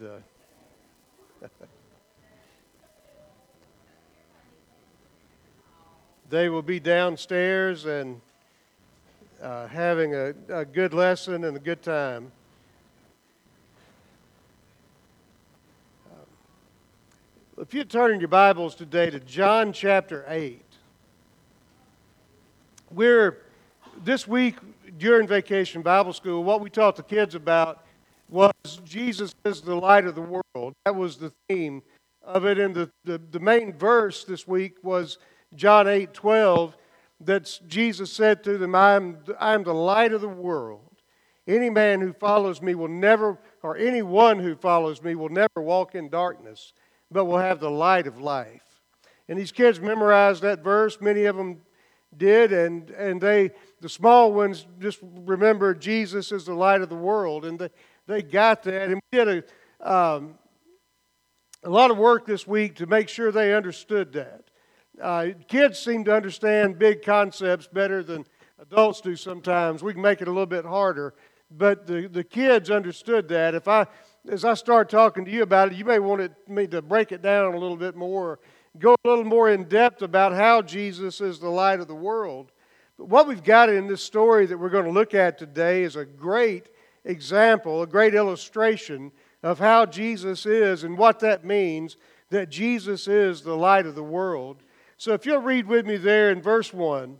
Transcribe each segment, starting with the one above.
they will be downstairs and having a good lesson and a good time. If you turn in your Bibles today to John chapter 8, this week during Vacation Bible School, what we taught the kids about was Jesus is the light of the world. That was the theme of it, and the main verse this week was John 8:12, that Jesus said to them, I am the light of the world. Any man who follows me will never, or anyone who follows me will never walk in darkness, but will have the light of life. And these kids memorized that verse. Many of them did, and the small ones just remembered Jesus is the light of the world, and they got that. And we did a lot of work this week to make sure they understood that. Kids seem to understand big concepts better than adults do sometimes. We can make it a little bit harder, but the kids understood that. As I start talking to you about it, you may want me to break it down a little bit more, go a little more in depth about how Jesus is the light of the world. But what we've got in this story that we're going to look at today is a great example, a great illustration of how Jesus is and what that means, that Jesus is the light of the world. So if you'll read with me there in verse 1,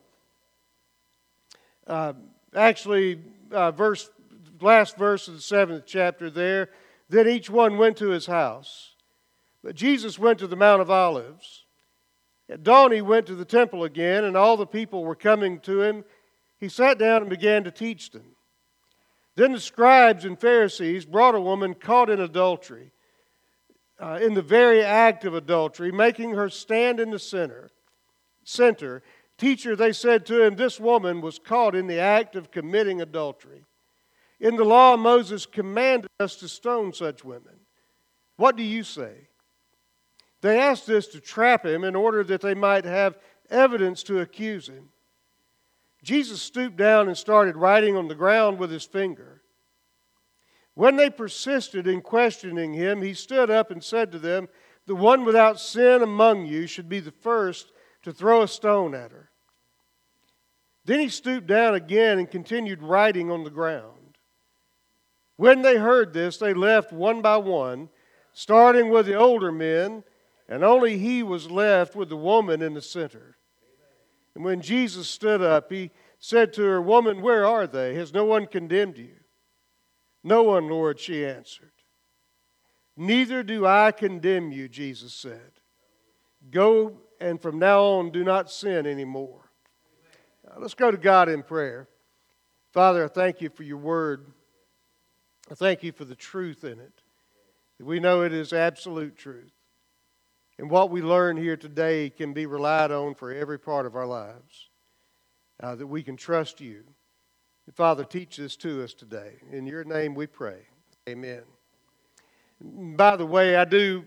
last verse of the 7th chapter there, then each one went to his house. But Jesus went to the Mount of Olives. At dawn he went to the temple again, and all the people were coming to him. He sat down and began to teach them. Then the scribes and Pharisees brought a woman caught in adultery, in the very act of adultery, making her stand in the center. Teacher, they said to him, this woman was caught in the act of committing adultery. In the law, Moses commanded us to stone such women. What do you say? They asked this to trap him in order that they might have evidence to accuse him. Jesus stooped down and started writing on the ground with his finger. When they persisted in questioning him, he stood up and said to them, the one without sin among you should be the first to throw a stone at her. Then he stooped down again and continued writing on the ground. When they heard this, they left one by one, starting with the older men, and only he was left with the woman in the center. And when Jesus stood up, he said to her, woman, where are they? Has no one condemned you? No one, Lord, she answered. Neither do I condemn you, Jesus said. Go, and from now on, do not sin anymore. Now, let's go to God in prayer. Father, I thank you for your word. I thank you for the truth in it. We know it is absolute truth. And what we learn here today can be relied on for every part of our lives. That we can trust you. And Father, teach this to us today. In your name we pray. Amen. By the way,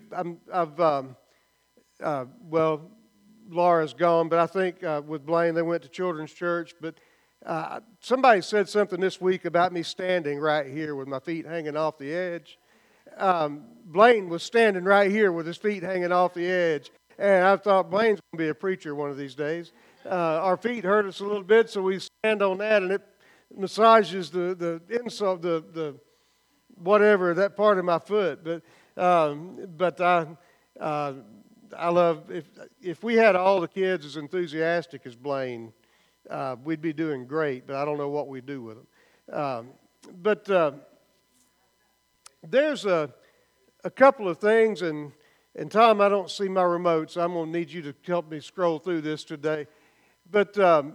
Laura's gone, but I think with Blaine, they went to Children's Church. But somebody said something this week about me standing right here with my feet hanging off the edge. Blaine was standing right here with his feet hanging off the edge. And I thought Blaine's going to be a preacher one of these days. Our feet hurt us a little bit, so we stand on that, and it massages the insole, the whatever, that part of my foot. But I love, if we had all the kids as enthusiastic as Blaine, we'd be doing great, but I don't know what we'd do with them. There's a couple of things, and Tom, I don't see my remote, so I'm going to need you to help me scroll through this today. But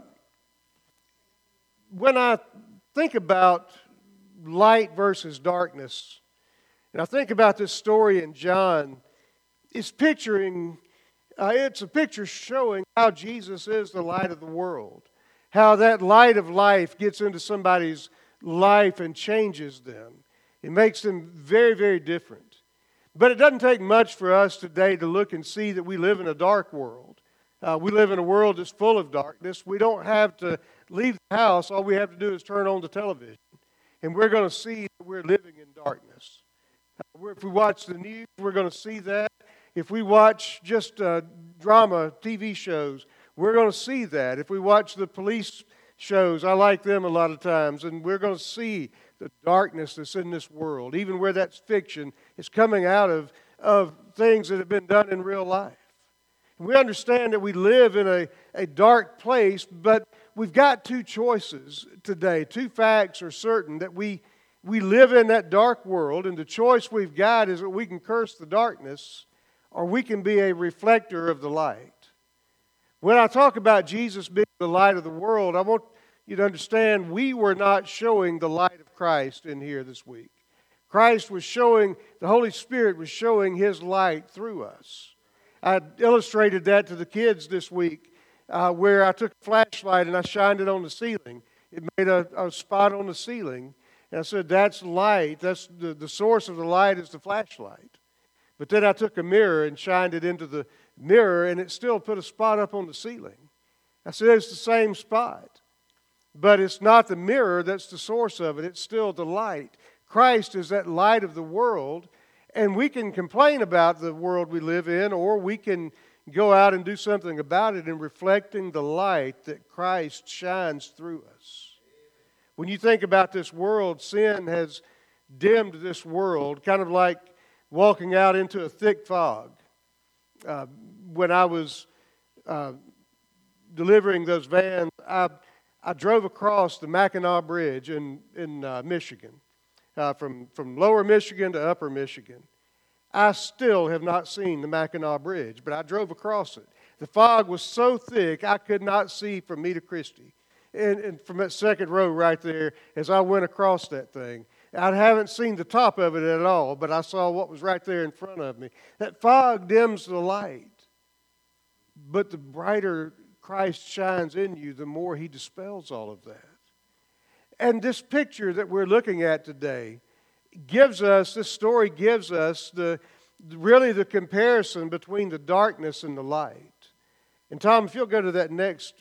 when I think about light versus darkness, and I think about this story in John, it's a picture showing how Jesus is the light of the world, how that light of life gets into somebody's life and changes them. It makes them very, very different. But it doesn't take much for us today to look and see that we live in a dark world. We live in a world that's full of darkness. We don't have to leave the house. All we have to do is turn on the television. And we're going to see that we're living in darkness. If we watch the news, we're going to see that. If we watch just drama, TV shows, we're going to see that. If we watch the police shows, I like them a lot of times, and we're going to see the darkness that's in this world, even where that's fiction, is coming out of things that have been done in real life. We understand that we live in a dark place, but we've got two choices today. Two facts are certain, that we live in that dark world, and the choice we've got is that we can curse the darkness, or we can be a reflector of the light. When I talk about Jesus being the light of the world, I want you to understand we were not showing the light of Christ in here this week. Christ was showing, the Holy Spirit was showing His light through us. I illustrated that to the kids this week where I took a flashlight and I shined it on the ceiling. It made a spot on the ceiling. And I said, that's light. That's the source of the light is the flashlight. But then I took a mirror and shined it into the mirror, and it still put a spot up on the ceiling. I said, it's the same spot. But it's not the mirror that's the source of it. It's still the light. Christ is that light of the world. And we can complain about the world we live in, or we can go out and do something about it in reflecting the light that Christ shines through us. When you think about this world, sin has dimmed this world, kind of like walking out into a thick fog. When I was delivering those vans, I drove across the Mackinac Bridge in Michigan. From lower Michigan to upper Michigan. I still have not seen the Mackinac Bridge, but I drove across it. The fog was so thick I could not see from me to Christie. And from that second row right there, as I went across that thing, I haven't seen the top of it at all, but I saw what was right there in front of me. That fog dims the light, but the brighter Christ shines in you, the more He dispels all of that. And this picture that we're looking at today this story gives us really the comparison between the darkness and the light. And Tom, if you'll go to that next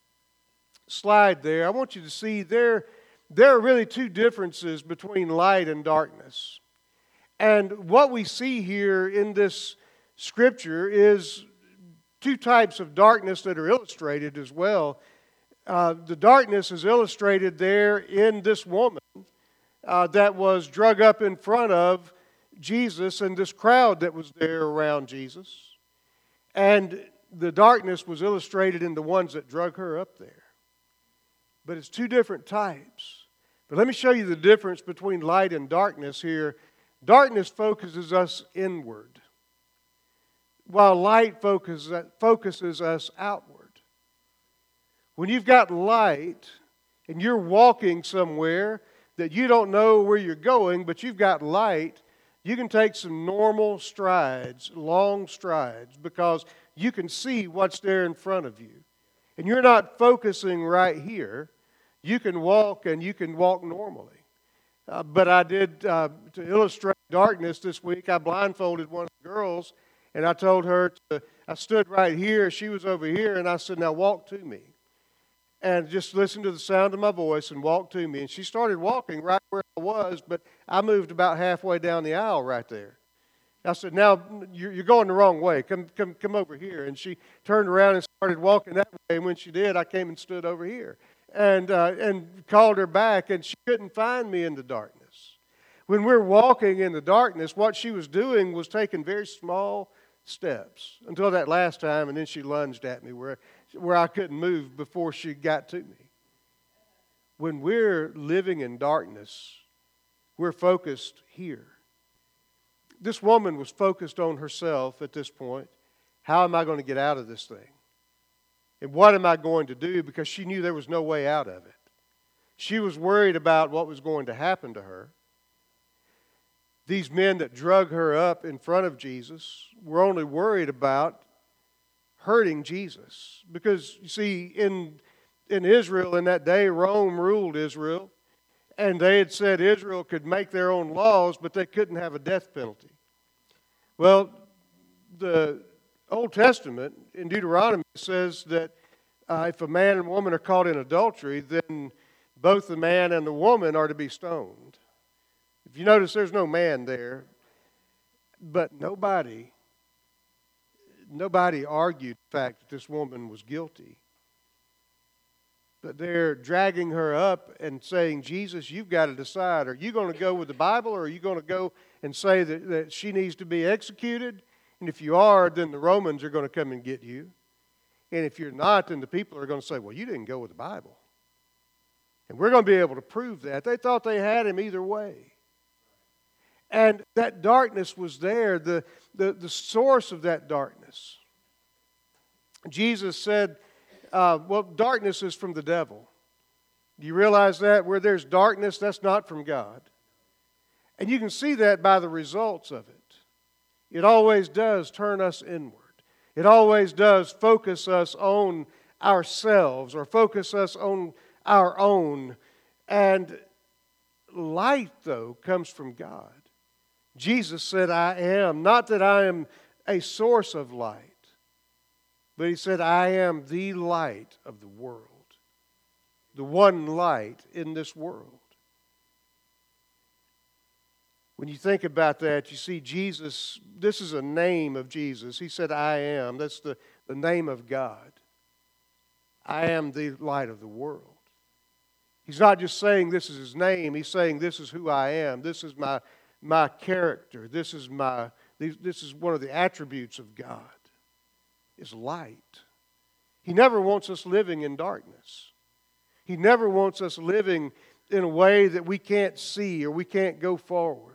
slide there, I want you to see there are really two differences between light and darkness. And what we see here in this scripture is two types of darkness that are illustrated as well. The darkness is illustrated there in this woman that was drug up in front of Jesus and this crowd that was there around Jesus. And the darkness was illustrated in the ones that drug her up there. But it's two different types. But let me show you the difference between light and darkness here. Darkness focuses us inward, while light focuses us outward. When you've got light and you're walking somewhere that you don't know where you're going, but you've got light, you can take some normal strides, long strides, because you can see what's there in front of you. And you're not focusing right here. You can walk and you can walk normally. But I did, to illustrate darkness this week, I blindfolded one of the girls, and I told her, I stood right here, she was over here, and I said, now walk to me. And just listen to the sound of my voice and walk to me. And she started walking right where I was, but I moved about halfway down the aisle right there. I said, now you're going the wrong way. Come over here. And she turned around and started walking that way. And when she did, I came and stood over here and called her back, and she couldn't find me in the darkness. When we're walking in the darkness, what she was doing was taking very small steps until that last time, and then she lunged at me where I couldn't move before she got to me. When we're living in darkness, we're focused here. This woman was focused on herself at this point. How am I going to get out of this thing? And what am I going to do? Because she knew there was no way out of it. She was worried about what was going to happen to her. These men that drug her up in front of Jesus were only worried about hurting Jesus. Because, you see, in Israel in that day, Rome ruled Israel. And they had said Israel could make their own laws, but they couldn't have a death penalty. Well, the Old Testament in Deuteronomy says that if a man and woman are caught in adultery, then both the man and the woman are to be stoned. If you notice, there's no man there. But nobody argued the fact that this woman was guilty. But they're dragging her up and saying, Jesus, you've got to decide. Are you going to go with the Bible, or are you going to go and say that she needs to be executed? And if you are, then the Romans are going to come and get you. And if you're not, then the people are going to say, well, you didn't go with the Bible. And we're going to be able to prove that. They thought they had him either way. And that darkness was there, the source of that darkness. Jesus said, well, darkness is from the devil. Do you realize that? Where there's darkness, that's not from God. And you can see that by the results of it. It always does turn us inward. It always does focus us on ourselves or focus us on our own. And light, though, comes from God. Jesus said, I am. Not that I am a source of light, but he said, I am the light of the world. The one light in this world. When you think about that, you see Jesus, this is a name of Jesus. He said, I am. That's the name of God. I am the light of the world. He's not just saying this is his name. He's saying this is who I am. This is my character. This is one of the attributes of God, is light. He never wants us living in darkness. He never wants us living in a way that we can't see or we can't go forward.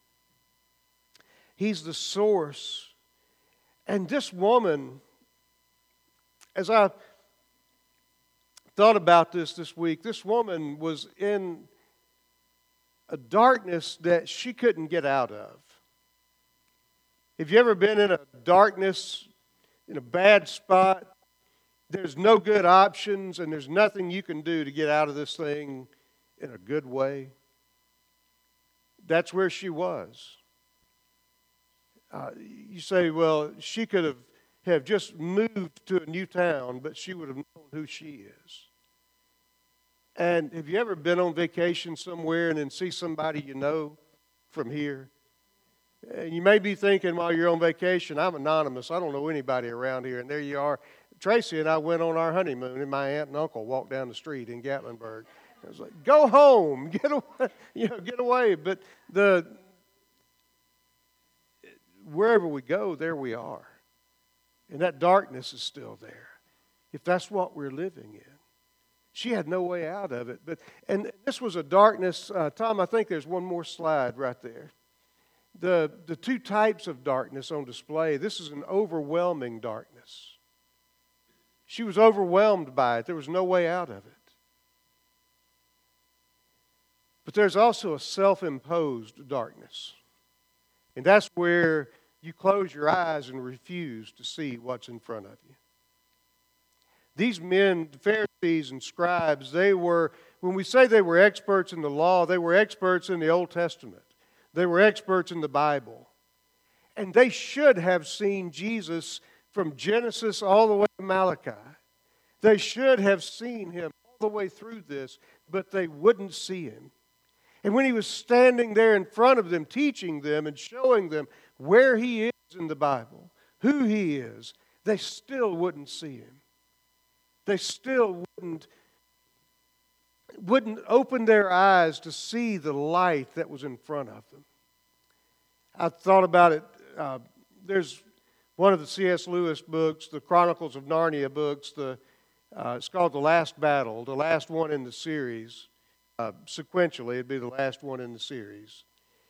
He's the source. And this woman, as I thought about this week, this woman was in a darkness that she couldn't get out of. Have you ever been in a darkness, in a bad spot? There's no good options and there's nothing you can do to get out of this thing in a good way. That's where she was. You say, well, she could have just moved to a new town, but she would have known who she is. And have you ever been on vacation somewhere and then see somebody you know from here? And you may be thinking while you're on vacation, I'm anonymous. I don't know anybody around here. And there you are. Tracy and I went on our honeymoon, and my aunt and uncle walked down the street in Gatlinburg. I was like, go home, get away, get away. But wherever we go, there we are. And that darkness is still there, if that's what we're living in. She had no way out of it. And this was a darkness. Tom, I think there's one more slide right there. The two types of darkness on display. This is an overwhelming darkness. She was overwhelmed by it. There was no way out of it. But there's also a self-imposed darkness. And that's where you close your eyes and refuse to see what's in front of you. These men, the Pharisees and scribes, when we say they were experts in the law, they were experts in the Old Testament. They were experts in the Bible. And they should have seen Jesus from Genesis all the way to Malachi. They should have seen him all the way through this, but they wouldn't see him. And when he was standing there in front of them, teaching them and showing them where he is in the Bible, who he is, they still wouldn't see him. They still wouldn't open their eyes to see the light that was in front of them. I thought about it. There's one of the C.S. Lewis books, the Chronicles of Narnia books. It's called The Last Battle, the last one in the series. Sequentially, it'd be the last one in the series.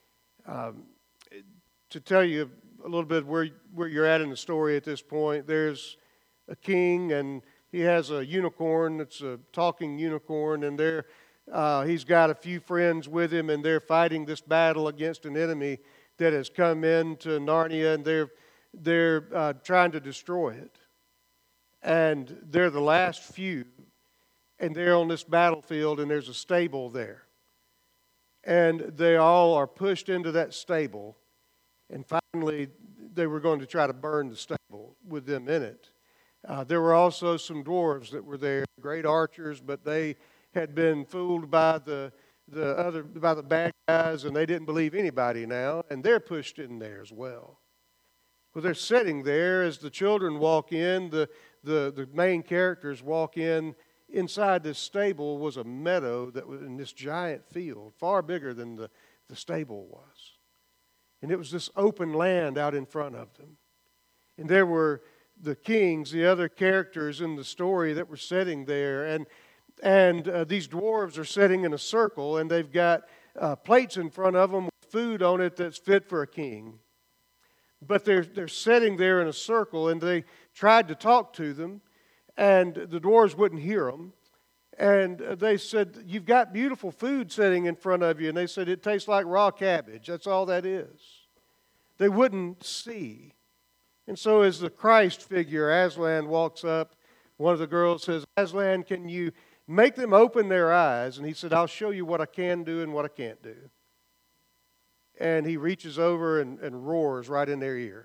To tell you a little bit where you're at in the story at this point, there's a king and he has a unicorn. It's a talking unicorn, and he's got a few friends with him, and they're fighting this battle against an enemy that has come into Narnia, and they're trying to destroy it. And they're the last few, and they're on this battlefield, and there's a stable there. And they all are pushed into that stable, and finally they were going to try to burn the stable with them in it. There were also some dwarves that were there, great archers, but they had been fooled by the by the bad guys, and they didn't believe anybody now, and they're pushed in there as well. Well, they're sitting there as the children walk in, the main characters walk in. Inside this stable was a meadow that was in this giant field, far bigger than the stable was. And it was this open land out in front of them. And there were the kings, the other characters in the story that were sitting there. And these dwarves are sitting in a circle, and they've got plates in front of them with food on it that's fit for a king. But they're sitting there in a circle, and they tried to talk to them, and the dwarves wouldn't hear them. And they said, "You've got beautiful food sitting in front of you." And they said, "It tastes like raw cabbage. That's all that is." They wouldn't see. And so as the Christ figure, Aslan, walks up, one of the girls says, "Aslan, can you make them open their eyes?" And he said, "I'll show you what I can do and what I can't do." And he reaches over and roars right in their ear.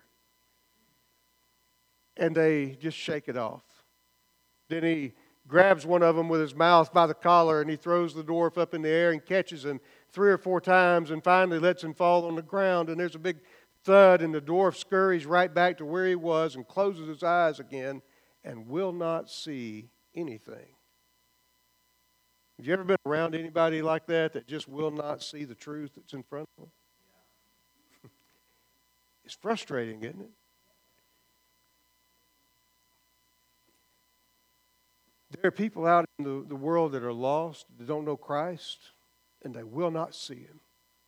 And they just shake it off. Then he grabs one of them with his mouth by the collar, and he throws the dwarf up in the air and catches him 3 or 4 times, and finally lets him fall on the ground. And there's a big thud, and the dwarf scurries right back to where he was and closes his eyes again and will not see anything. Have you ever been around anybody like that just will not see the truth that's in front of them? It's frustrating, isn't it? There are people out in the world that are lost, that don't know Christ, and they will not see Him.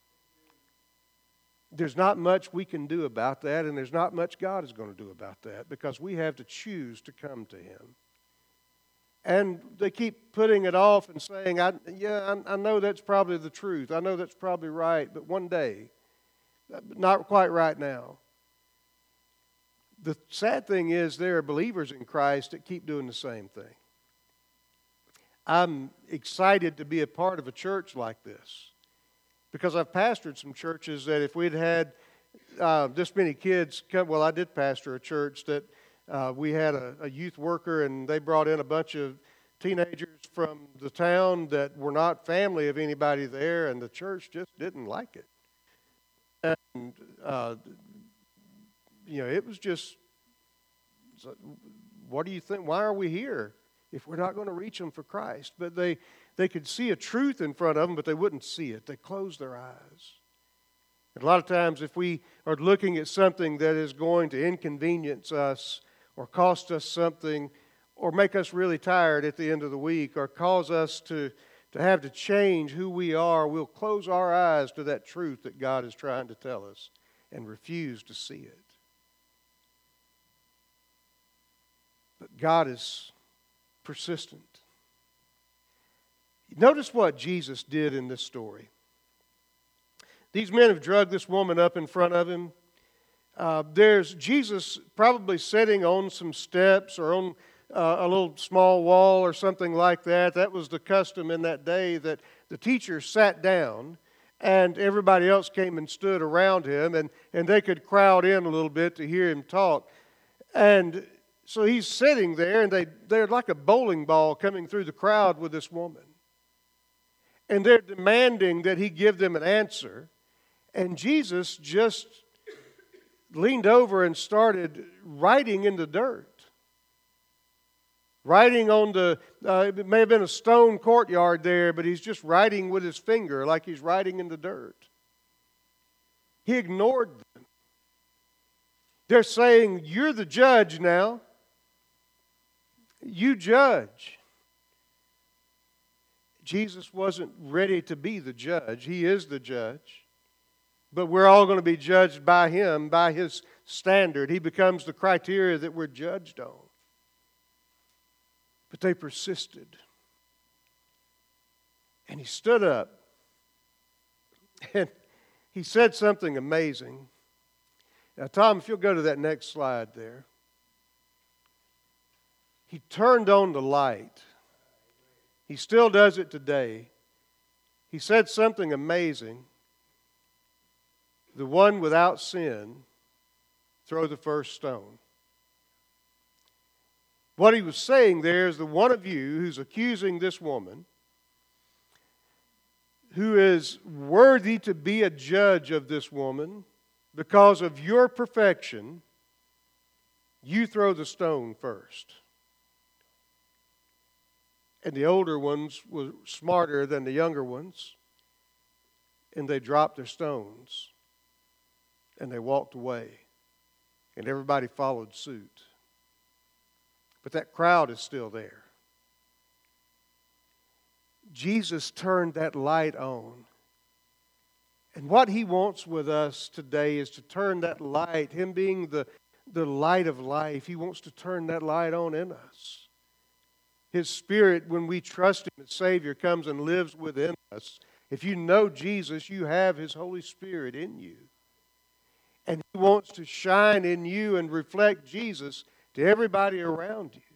There's not much we can do about that, and there's not much God is going to do about that, because we have to choose to come to Him. And they keep putting it off and saying, I know that's probably the truth. I know that's probably right, but one day, not quite right now. The sad thing is there are believers in Christ that keep doing the same thing. I'm excited to be a part of a church like this, because I've pastored some churches that if we'd had this many kids come, well, I did pastor a church that we had a youth worker, and they brought in a bunch of teenagers from the town that were not family of anybody there, and the church just didn't like it. And, it was just, what do you think? Why are we here if we're not going to reach them for Christ? But they could see a truth in front of them, but they wouldn't see it. They closed their eyes. And a lot of times if we are looking at something that is going to inconvenience us or cost us something or make us really tired at the end of the week or cause us to have to change who we are, we'll close our eyes to that truth that God is trying to tell us and refuse to see it. But God is persistent. Notice what Jesus did in this story. These men have drugged this woman up in front of him. There's Jesus probably sitting on some steps or on a little small wall or something like that. That was the custom in that day, that the teacher sat down and everybody else came and stood around him, and they could crowd in a little bit to hear him talk. And so he's sitting there, and they're like a bowling ball coming through the crowd with this woman. And they're demanding that he give them an answer. And Jesus just leaned over and started writing in the dirt. Writing on it may have been a stone courtyard there, but he's just writing with his finger like he's writing in the dirt. He ignored them. They're saying, "You're the judge now. You judge." Jesus wasn't ready to be the judge. He is the judge. But we're all going to be judged by Him, by His standard. He becomes the criteria that we're judged on. But they persisted. And he stood up. And he said something amazing. Now, Tom, if you'll go to that next slide there. He turned on the light. He still does it today. He said something amazing. The one without sin, throw the first stone. What he was saying there is the one of you who's accusing this woman, who is worthy to be a judge of this woman because of your perfection, you throw the stone first. And the older ones were smarter than the younger ones, and they dropped their stones, and they walked away, and everybody followed suit. But that crowd is still there. Jesus turned that light on. And what he wants with us today is to turn that light, him being the light of life, he wants to turn that light on in us. His Spirit, when we trust him as Savior, comes and lives within us. If you know Jesus, you have his Holy Spirit in you. And he wants to shine in you and reflect Jesus to everybody around you.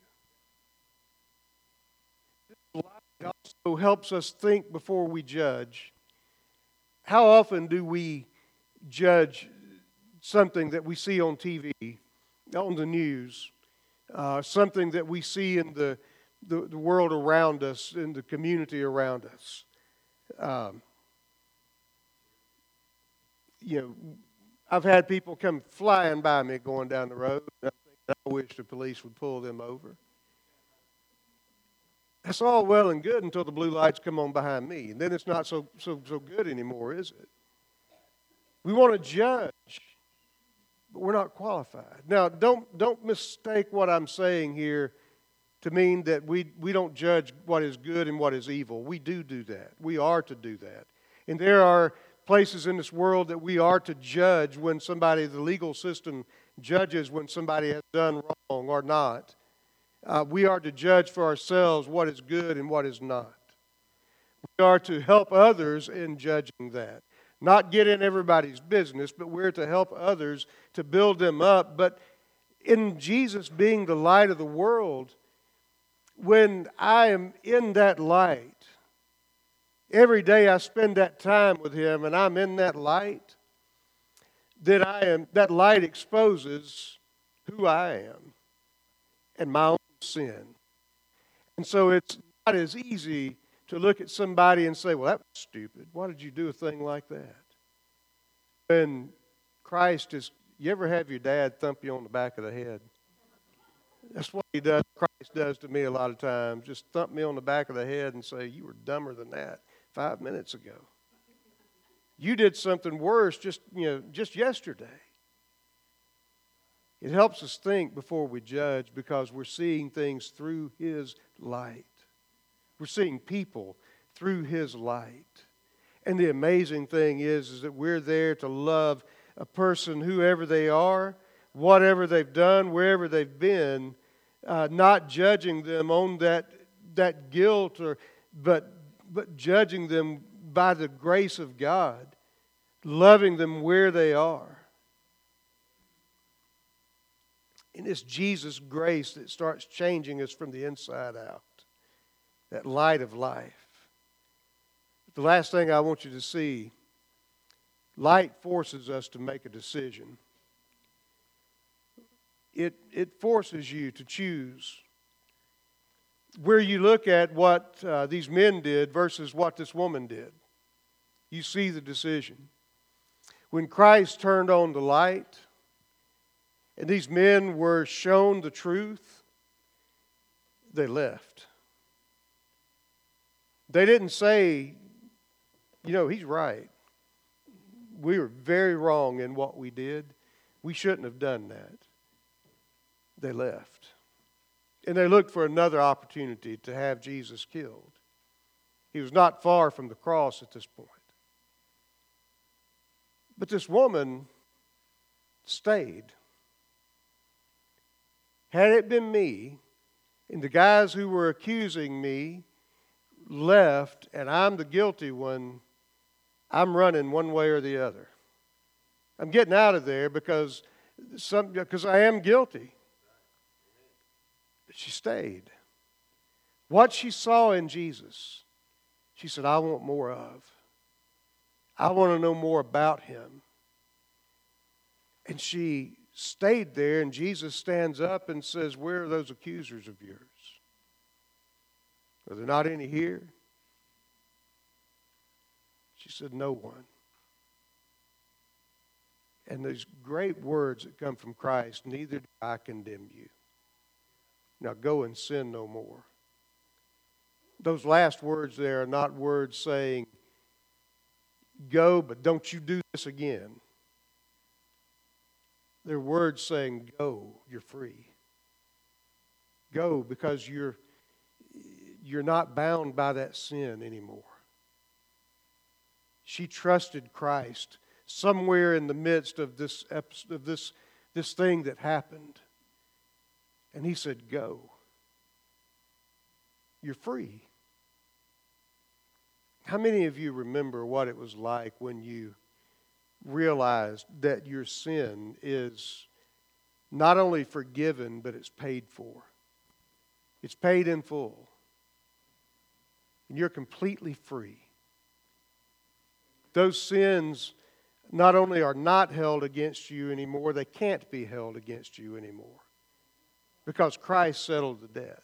This light also helps us think before we judge. How often do we judge something that we see on TV, on the news, something that we see in the world around us, in the community around us? I've had people come flying by me going down the road. I wish the police would pull them over. That's all well and good until the blue lights come on behind me. And then it's not so good anymore, is it? We want to judge, but we're not qualified. Now, don't mistake what I'm saying here to mean that we don't judge what is good and what is evil. We do that. We are to do that. And there are places in this world that we are to judge when the legal system judges when somebody has done wrong or not. We are to judge for ourselves what is good and what is not. We are to help others in judging that. Not get in everybody's business, but we're to help others to build them up. But in Jesus being the light of the world, when I am in that light, every day I spend that time with him and I'm in that light, then that light exposes who I am and my own sin. And so it's not as easy to look at somebody and say, well, that was stupid. Why did you do a thing like that? When you ever have your dad thump you on the back of the head? That's what Christ does to me a lot of times. Just thump me on the back of the head and say, you were dumber than that 5 minutes ago. You did something worse just yesterday. It helps us think before we judge because we're seeing things through his light. We're seeing people through his light. And the amazing thing is that we're there to love a person, whoever they are, whatever they've done, wherever they've been, not judging them on that guilt, but judging them by the grace of God, loving them where they are. And it's Jesus' grace that starts changing us from the inside out, that light of life. The last thing I want you to see, light forces us to make a decision. It forces you to choose. Where you look at what these men did versus what this woman did, you see the decision. When Christ turned on the light and these men were shown the truth, they left. They didn't say, he's right. We were very wrong in what we did. We shouldn't have done that. They left. And they looked for another opportunity to have Jesus killed. He was not far from the cross at this point. But this woman stayed. Had it been me, and the guys who were accusing me left, and I'm the guilty one, I'm running one way or the other. I'm getting out of there because I am guilty. But she stayed. What she saw in Jesus, she said, I want more of. I want to know more about him. And she stayed there, and Jesus stands up and says, where are those accusers of yours? Are there not any here? She said, no one. And those great words that come from Christ, neither do I condemn you. Now go and sin no more. Those last words there are not words saying, go, but don't you do this again. They're words saying, go, you're free. Go because you're not bound by that sin anymore. She trusted Christ somewhere in the midst of this thing that happened. And he said, go. You're free. How many of you remember what it was like when you realized that your sin is not only forgiven, but it's paid for? It's paid in full. And you're completely free. Those sins not only are not held against you anymore, they can't be held against you anymore. Because Christ settled the debt.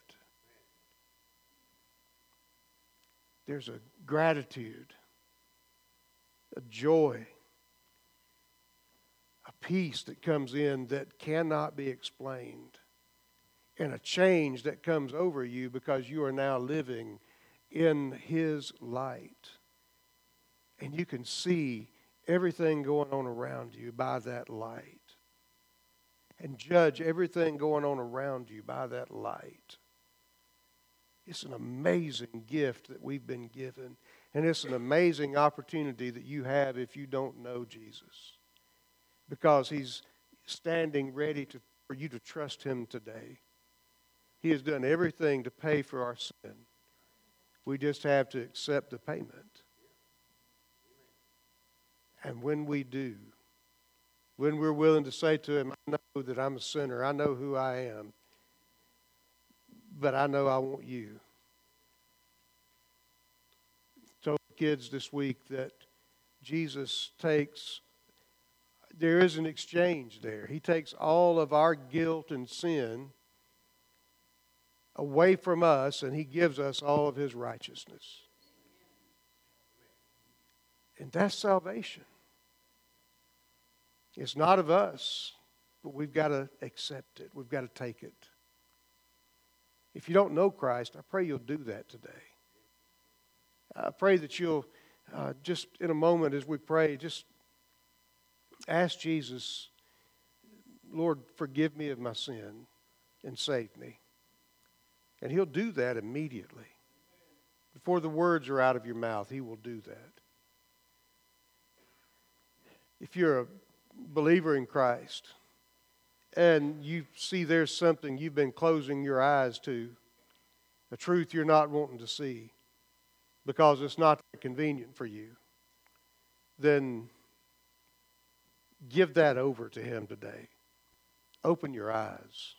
There's a gratitude, a joy, a peace that comes in that cannot be explained. And a change that comes over you because you are now living in His light. And you can see everything going on around you by that light. And judge everything going on around you by that light. It's an amazing gift that we've been given. And it's an amazing opportunity that you have if you don't know Jesus. Because He's standing ready for you to trust Him today. He has done everything to pay for our sin. We just have to accept the payment. And when we do, when we're willing to say to Him, I know that I'm a sinner, I know who I am, but I know I want you. I told the kids this week that Jesus there is an exchange there. He takes all of our guilt and sin away from us, and He gives us all of His righteousness. And that's salvation. It's not of us, but we've got to accept it. We've got to take it. If you don't know Christ, I pray you'll do that today. I pray that you'll, just in a moment as we pray, just ask Jesus, Lord, forgive me of my sin and save me. And He'll do that immediately. Before the words are out of your mouth, He will do that. If you're a believer in Christ and you see there's something you've been closing your eyes to, a truth you're not wanting to see because it's not convenient for you, then give that over to Him today. Open your eyes.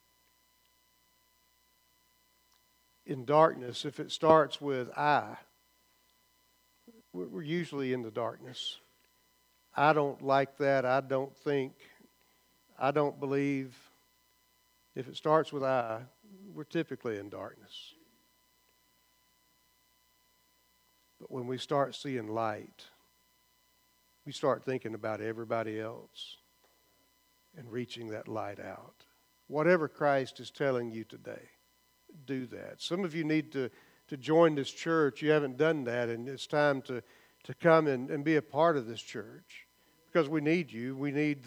In darkness, if it starts with I, we're usually in the darkness. I don't like that. I don't think. I don't believe. If it starts with I, we're typically in darkness. But when we start seeing light, we start thinking about everybody else and reaching that light out. Whatever Christ is telling you today, do that. Some of you need to join this church. You haven't done that, and it's time to come and be a part of this church because we need you. We need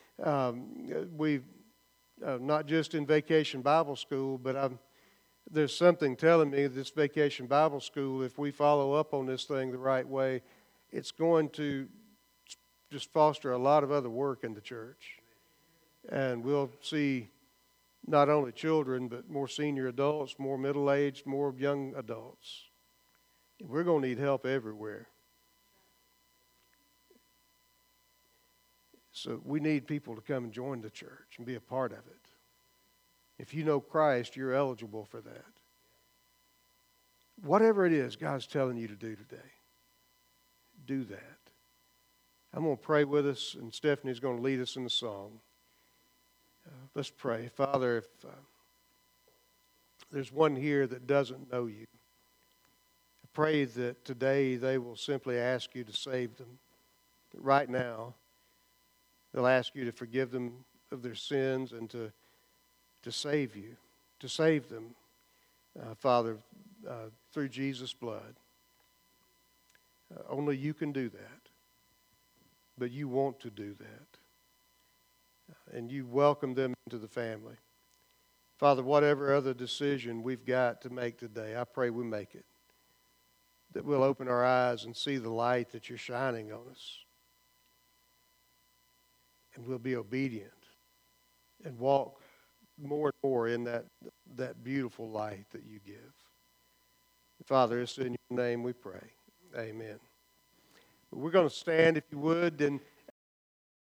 not just in Vacation Bible School, but there's something telling me this Vacation Bible School, if we follow up on this thing the right way, it's going to just foster a lot of other work in the church. And we'll see not only children, but more senior adults, more middle-aged, more young adults. And we're going to need help everywhere. So we need people to come and join the church and be a part of it. If you know Christ, you're eligible for that. Whatever it is God's telling you to do today, do that. I'm going to pray with us, and Stephanie's going to lead us in the song. Let's pray. Father, if there's one here that doesn't know you, I pray that today they will simply ask you to save them. Right now, they'll ask you to forgive them of their sins and to save you, to save them, Father, through Jesus' blood. Only you can do that. But you want to do that. And you welcome them into the family. Father, whatever other decision we've got to make today, I pray we make it. That we'll open our eyes and see the light that you're shining on us. And we'll be obedient and walk more and more in that beautiful light that you give. Father, it's in your name we pray. Amen. We're going to stand, if you would, and